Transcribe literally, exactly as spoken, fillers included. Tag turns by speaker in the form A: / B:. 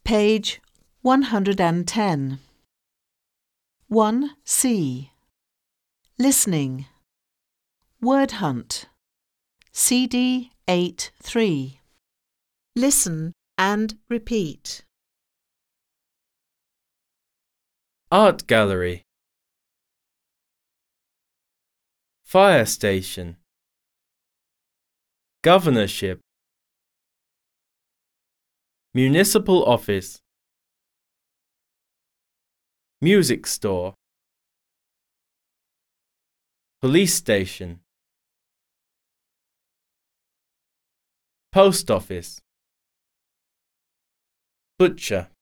A: Page one hundred ten. one C. Listening. Word hunt. C D eight three. Listen and repeat.
B: Art gallery. Fire station. Governorship. Municipal office. Music store. Police station. Post office. Butcher.